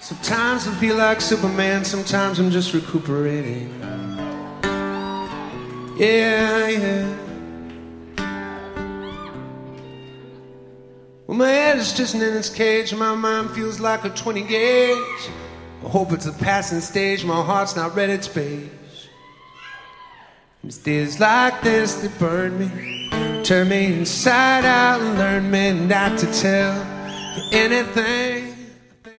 Sometimes I feel like Superman, sometimes I'm just recuperating. Yeah, yeah. Well, my head is just in its cage, and my mind feels like a 20 gauge. I hope it's a passing stage, my heart's not read its page. It's days like this that burn me, turn me inside out and learn me not to tell you anything.